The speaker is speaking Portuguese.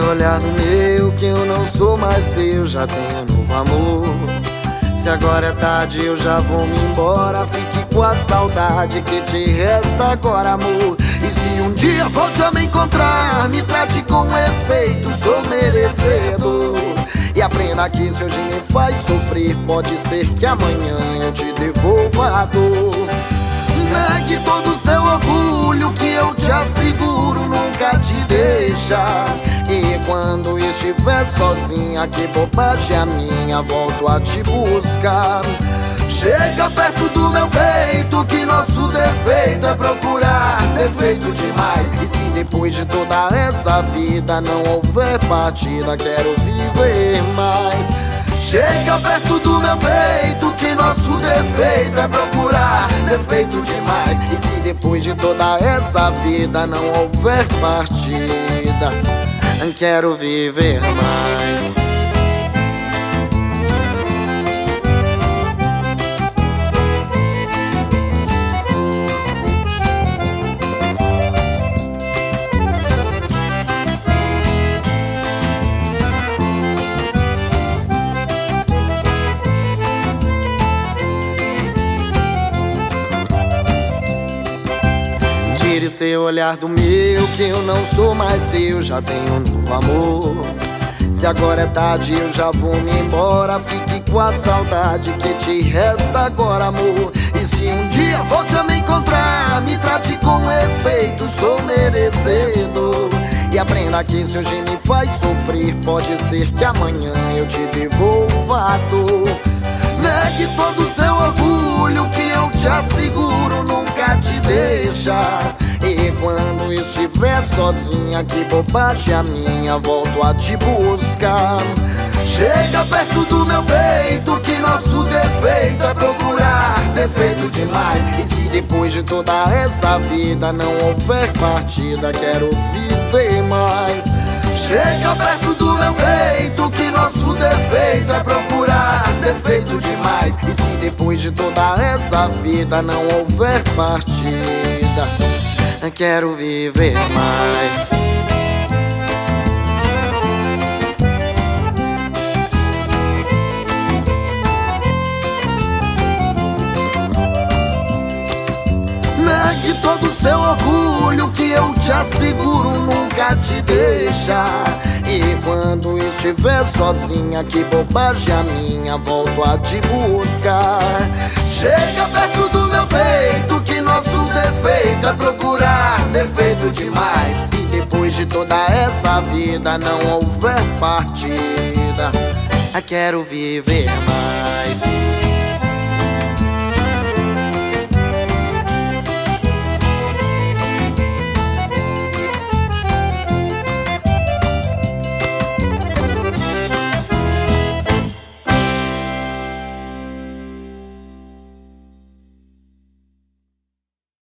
olhar no meu, que eu não sou mais teu, já tenho novo amor. Se agora é tarde eu já vou me embora, fique com a saudade que te resta agora, amor. E se um dia volte a me encontrar, me trate com respeito, sou merecedor. E aprenda que se hoje me faz sofrer, pode ser que amanhã eu te devolva a dor. Negue todo o seu orgulho, que eu te asseguro nunca te deixa. E quando estiver sozinha, que bobagem a minha, volto a te buscar. Chega perto do meu peito, que nosso defeito é procurar defeito demais. E se depois de toda essa vida não houver partida, quero viver mais. Chega perto do meu peito, que nosso defeito é procurar defeito demais. E se depois de toda essa vida não houver partida, quero viver mais. Tire seu olhar do meu, que eu não sou mais teu, já tenho um novo amor. Se agora é tarde eu já vou me embora, fique com a saudade que te resta agora, amor. E se um dia volte a me encontrar, me trate com respeito, sou merecedor. E aprenda que se hoje me faz sofrer, pode ser que amanhã eu te devolva a dor. Negue todo o seu orgulho, que eu te asseguro nunca te deixa. E quando estiver sozinha, que bobagem a minha, volto a te buscar. Chega perto do meu peito, que nosso defeito é procurar defeito demais. E se depois de toda essa vida não houver partida, quero viver mais. Chega perto do meu peito, que nosso defeito é procurar defeito demais. E se depois de toda essa vida não houver partida, quero viver mais. Negue todo o seu orgulho, que eu te asseguro nunca te deixa. E quando estiver sozinha, que bobagem a minha, volto a te buscar. Chega perto do meu peito, que nosso defeito é procurar defeito demais. Se depois de toda essa vida não houver partida, quero viver mais.